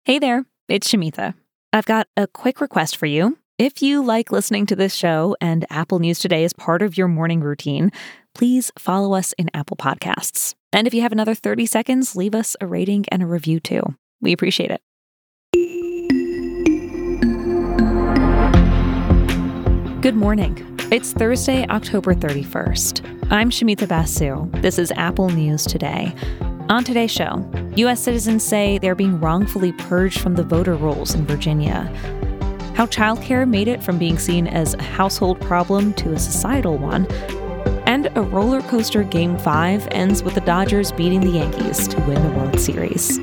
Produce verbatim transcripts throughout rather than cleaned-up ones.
Hey there, it's Shamitha. I've got a quick request for you. If you like listening to this show and Apple News Today is part of your morning routine, please follow us in Apple Podcasts. And if you have another thirty seconds, leave us a rating and a review too. We appreciate it. Good morning. It's Thursday, October thirty-first. I'm Shamitha Basu. This is Apple News Today. On today's show, U S citizens say they're being wrongfully purged from the voter rolls in Virginia. How childcare made it from being seen as a household problem to a societal one. And a roller coaster Game five ends with the Dodgers beating the Yankees to win the World Series.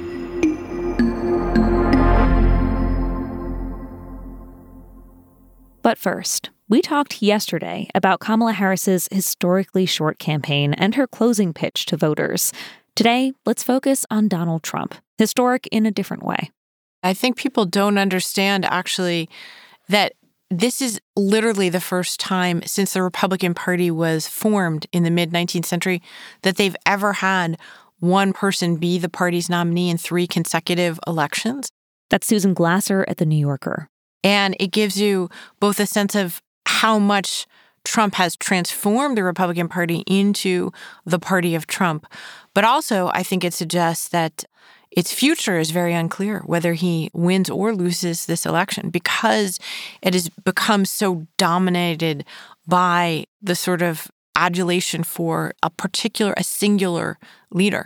But first, we talked yesterday about Kamala Harris's historically short campaign and her closing pitch to voters. Today, let's focus on Donald Trump, historic in a different way. I think people don't understand, actually, that this is literally the first time since the Republican Party was formed in the mid-nineteenth century that they've ever had one person be the party's nominee in three consecutive elections. That's Susan Glasser at The New Yorker. And it gives you both a sense of how much Trump has transformed the Republican Party into the party of Trump. But also, I think it suggests that its future is very unclear, whether he wins or loses this election, because it has become so dominated by the sort of adulation for a particular, a singular leader.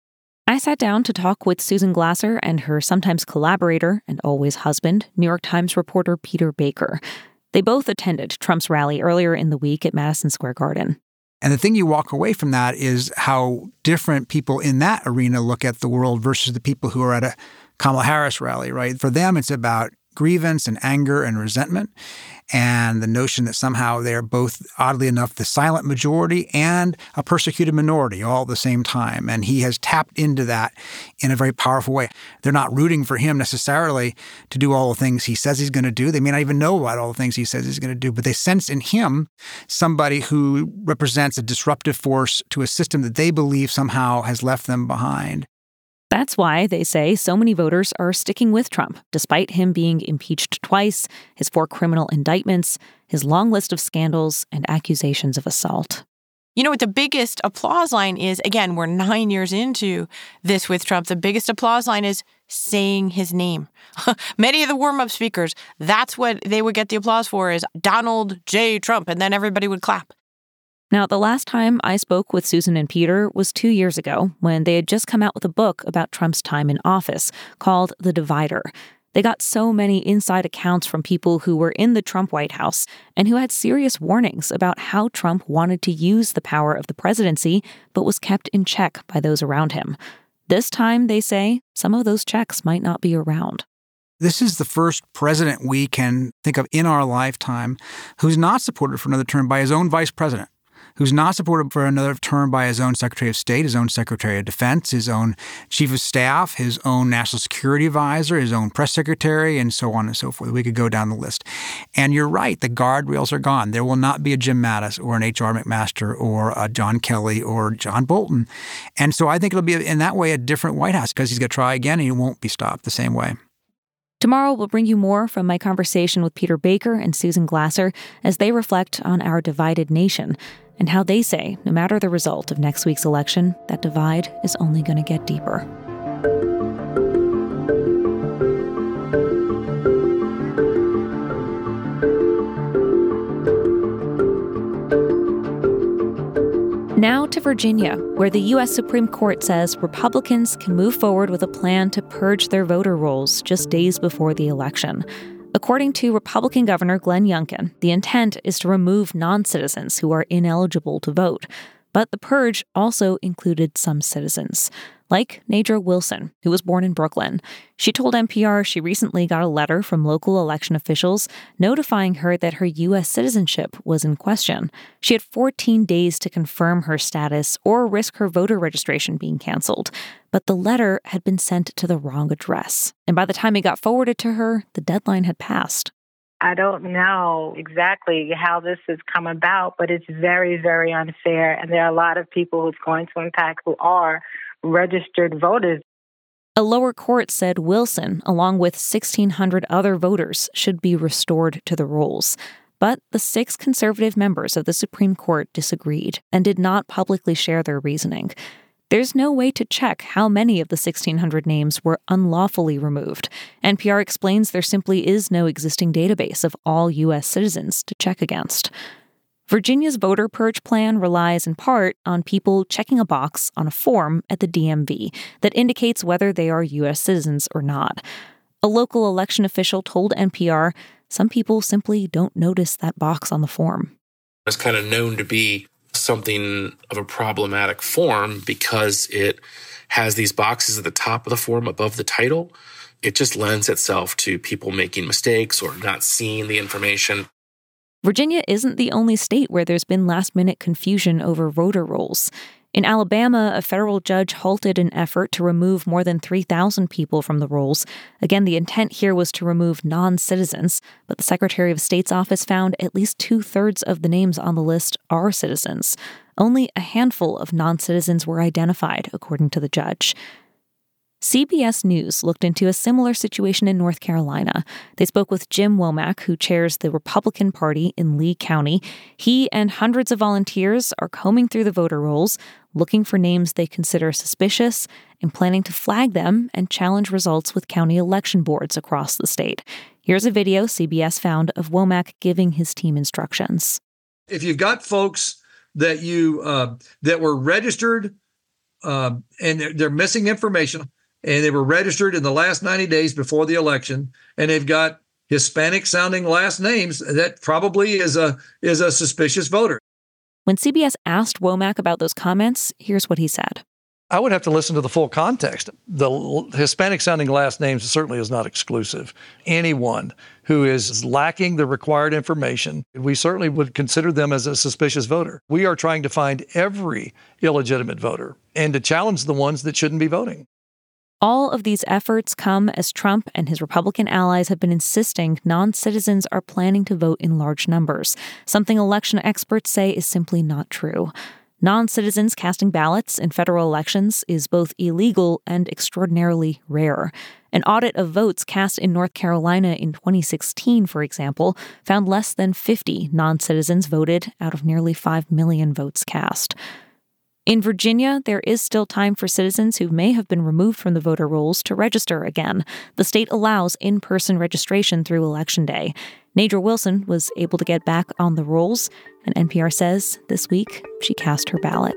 I sat down to talk with Susan Glasser and her sometimes collaborator and always husband, New York Times reporter Peter Baker. They both attended Trump's rally earlier in the week at Madison Square Garden. And the thing you walk away from that is how different people in that arena look at the world versus the people who are at a Kamala Harris rally, right? For them, it's about grievance and anger and resentment, and the notion that somehow they're both, oddly enough, the silent majority and a persecuted minority all at the same time. And he has tapped into that in a very powerful way. They're not rooting for him necessarily to do all the things he says he's going to do. They may not even know about all the things he says he's going to do, but they sense in him somebody who represents a disruptive force to a system that they believe somehow has left them behind. That's why, they say, so many voters are sticking with Trump, despite him being impeached twice, his four criminal indictments, his long list of scandals, and accusations of assault. You know what the biggest applause line is? Again, we're nine years into this with Trump. The biggest applause line is saying his name. Many of the warm-up speakers, that's what they would get the applause for, is Donald J. Trump, and then everybody would clap. Now, the last time I spoke with Susan and Peter was two years ago, when they had just come out with a book about Trump's time in office called The Divider. They got so many inside accounts from people who were in the Trump White House and who had serious warnings about how Trump wanted to use the power of the presidency, but was kept in check by those around him. This time, they say, some of those checks might not be around. This is the first president we can think of in our lifetime who's not supported for another term by his own vice president, who's not supported for another term by his own Secretary of State, his own Secretary of Defense, his own Chief of Staff, his own National Security Advisor, his own Press Secretary, and so on and so forth. We could go down the list. And you're right, the guardrails are gone. There will not be a Jim Mattis or an H R McMaster or a John Kelly or John Bolton. And so I think it'll be, in that way, a different White House, because he's going to try again and he won't be stopped the same way. Tomorrow, we'll bring you more from my conversation with Peter Baker and Susan Glasser as they reflect on our divided nation and how they say, no matter the result of next week's election, that divide is only going to get deeper. Now to Virginia, where the U S Supreme Court says Republicans can move forward with a plan to purge their voter rolls just days before the election. According to Republican Governor Glenn Youngkin, the intent is to remove non-citizens who are ineligible to vote. But the purge also included some citizens, like Nadra Wilson, who was born in Brooklyn. She told N P R she recently got a letter from local election officials notifying her that her U S citizenship was in question. She had fourteen days to confirm her status or risk her voter registration being canceled. But the letter had been sent to the wrong address. And by the time it got forwarded to her, the deadline had passed. I don't know exactly how this has come about, but it's very, very unfair. And there are a lot of people who it's going to impact who are registered voters. A lower court said Wilson, along with sixteen hundred other voters, should be restored to the rolls. But the six conservative members of the Supreme Court disagreed and did not publicly share their reasoning. There's no way to check how many of the sixteen hundred names were unlawfully removed. N P R explains there simply is no existing database of all U S citizens to check against. Virginia's voter purge plan relies in part on people checking a box on a form at the D M V that indicates whether they are U S citizens or not. A local election official told N P R some people simply don't notice that box on the form. It's kind of known to be something of a problematic form because it has these boxes at the top of the form above the title. It just lends itself to people making mistakes or not seeing the information. Virginia isn't the only state where there's been last-minute confusion over voter rolls. In Alabama, a federal judge halted an effort to remove more than three thousand people from the rolls. Again, the intent here was to remove non-citizens, but the Secretary of State's office found at least two-thirds of the names on the list are citizens. Only a handful of non-citizens were identified, according to the judge. C B S News looked into a similar situation in North Carolina. They spoke with Jim Womack, who chairs the Republican Party in Lee County. He and hundreds of volunteers are combing through the voter rolls, looking for names they consider suspicious, and planning to flag them and challenge results with county election boards across the state. Here's a video C B S found of Womack giving his team instructions. If you've got folks that you uh, that were registered uh, and they're, they're missing information, and they were registered in the last ninety days before the election, and they've got Hispanic-sounding last names, that probably is a is a suspicious voter. When C B S asked Womack about those comments, here's what he said. I would have to listen to the full context. The Hispanic-sounding last names certainly is not exclusive. Anyone who is lacking the required information, we certainly would consider them as a suspicious voter. We are trying to find every illegitimate voter and to challenge the ones that shouldn't be voting. All of these efforts come as Trump and his Republican allies have been insisting non-citizens are planning to vote in large numbers, something election experts say is simply not true. Non-citizens casting ballots in federal elections is both illegal and extraordinarily rare. An audit of votes cast in North Carolina in twenty sixteen, for example, found less than fifty non-citizens voted out of nearly five million votes cast. In Virginia, there is still time for citizens who may have been removed from the voter rolls to register again. The state allows in-person registration through Election Day. Nadra Wilson was able to get back on the rolls, and N P R says this week she cast her ballot.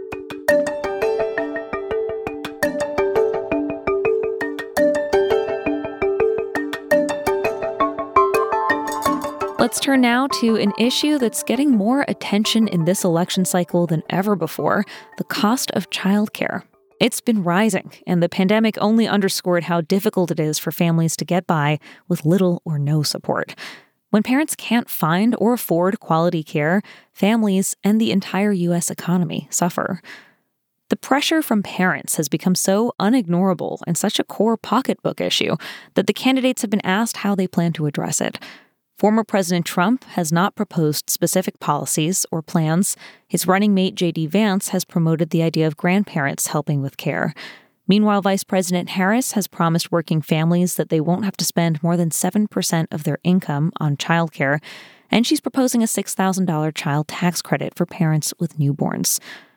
Let's turn now to an issue that's getting more attention in this election cycle than ever before, the cost of childcare. It's been rising, and the pandemic only underscored how difficult it is for families to get by with little or no support. When parents can't find or afford quality care, families and the entire U S economy suffer. The pressure from parents has become so unignorable and such a core pocketbook issue that the candidates have been asked how they plan to address it. Former President Trump has not proposed specific policies or plans. His running mate, J D Vance, has promoted the idea of grandparents helping with care. Meanwhile, Vice President Harris has promised working families that they won't have to spend more than seven percent of their income on childcare, and she's proposing a six thousand dollars child tax credit for parents with newborns.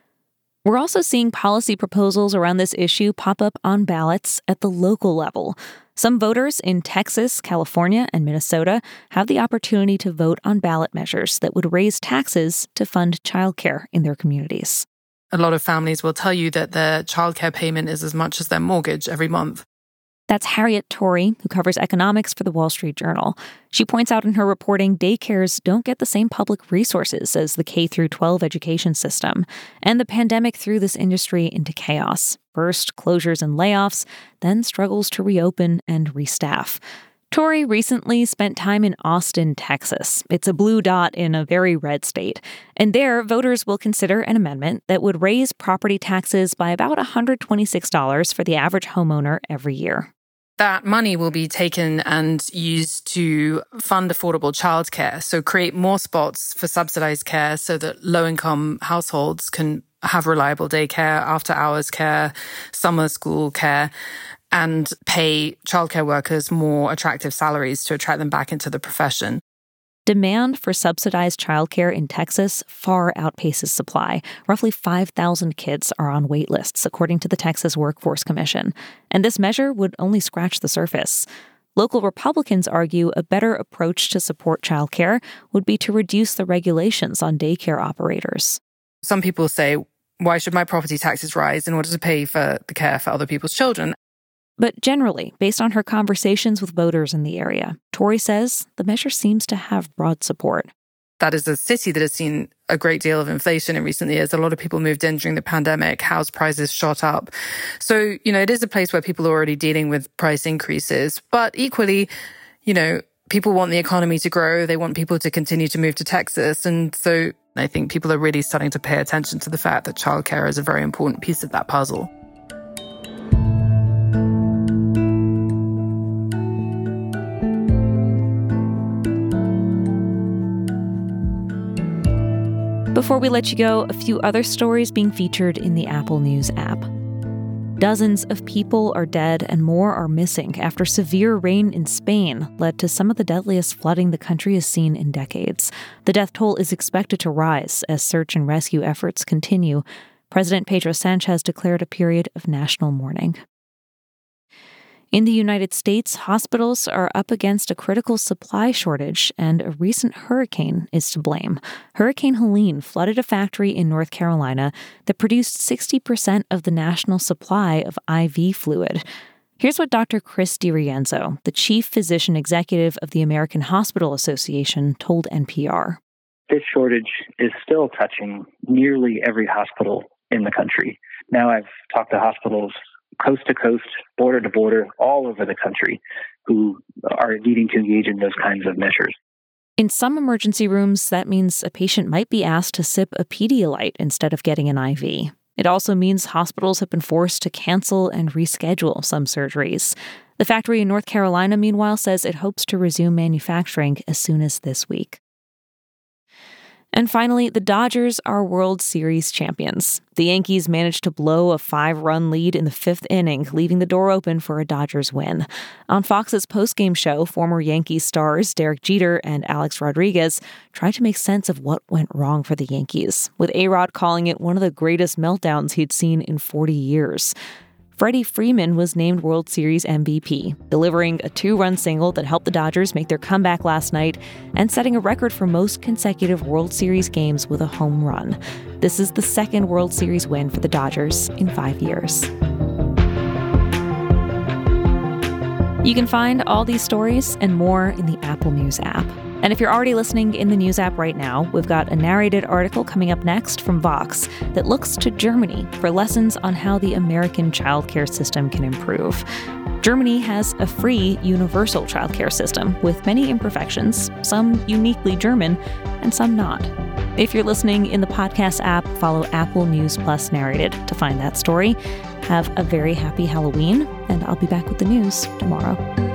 We're also seeing policy proposals around this issue pop up on ballots at the local level. Some voters in Texas, California, and Minnesota have the opportunity to vote on ballot measures that would raise taxes to fund childcare in their communities. A lot of families will tell you that their childcare payment is as much as their mortgage every month. That's Harriet Torrey, who covers economics for the Wall Street Journal. She points out in her reporting daycares don't get the same public resources as the K through twelve education system, and the pandemic threw this industry into chaos. First closures and layoffs, then struggles to reopen and restaff. Torrey recently spent time in Austin, Texas. It's a blue dot in a very red state. And there, voters will consider an amendment that would raise property taxes by about one hundred twenty-six dollars for the average homeowner every year. That money will be taken and used to fund affordable childcare, so create more spots for subsidized care so that low-income households can have reliable daycare, after-hours care, summer school care. and pay childcare workers more attractive salaries to attract them back into the profession. Demand for subsidized childcare in Texas far outpaces supply. Roughly five thousand kids are on wait lists, according to the Texas Workforce Commission. And this measure would only scratch the surface. Local Republicans argue a better approach to support childcare would be to reduce the regulations on daycare operators. Some people say, why should my property taxes rise in order to pay for the care for other people's children? But generally, based on her conversations with voters in the area, Tori says the measure seems to have broad support. That is a city that has seen a great deal of inflation in recent years. A lot of people moved in during the pandemic. House prices shot up. So, you know, it is a place where people are already dealing with price increases. But equally, you know, people want the economy to grow. They want people to continue to move to Texas. And so I think people are really starting to pay attention to the fact that childcare is a very important piece of that puzzle. Before we let you go, a few other stories being featured in the Apple News app. Dozens of people are dead and more are missing after severe rain in Spain led to some of the deadliest flooding the country has seen in decades. The death toll is expected to rise as search and rescue efforts continue. President Pedro Sanchez declared a period of national mourning. In the United States, hospitals are up against a critical supply shortage, and a recent hurricane is to blame. Hurricane Helene flooded a factory in North Carolina that produced sixty percent of the national supply of I V fluid. Here's what Doctor Chris DiRienzo, the chief physician executive of the American Hospital Association, told N P R. This shortage is still touching nearly every hospital in the country. Now I've talked to hospitals coast to coast, border to border, all over the country who are needing to engage in those kinds of measures. In some emergency rooms, that means a patient might be asked to sip a Pedialyte instead of getting an I V. It also means hospitals have been forced to cancel and reschedule some surgeries. The factory in North Carolina, meanwhile, says it hopes to resume manufacturing as soon as this week. And finally, the Dodgers are World Series champions. The Yankees managed to blow a five-run lead in the fifth inning, leaving the door open for a Dodgers win. On Fox's postgame show, former Yankees stars Derek Jeter and Alex Rodriguez tried to make sense of what went wrong for the Yankees, with A-Rod calling it one of the greatest meltdowns he'd seen in forty years. Freddie Freeman was named World Series M V P, delivering a two-run single that helped the Dodgers make their comeback last night and setting a record for most consecutive World Series games with a home run. This is the second World Series win for the Dodgers in five years. You can find all these stories and more in the Apple News app. And if you're already listening in the News app right now, we've got a narrated article coming up next from Vox that looks to Germany for lessons on how the American childcare system can improve. Germany has a free universal childcare system with many imperfections, some uniquely German and some not. If you're listening in the podcast app, follow Apple News Plus Narrated to find that story. Have a very happy Halloween, and I'll be back with the news tomorrow.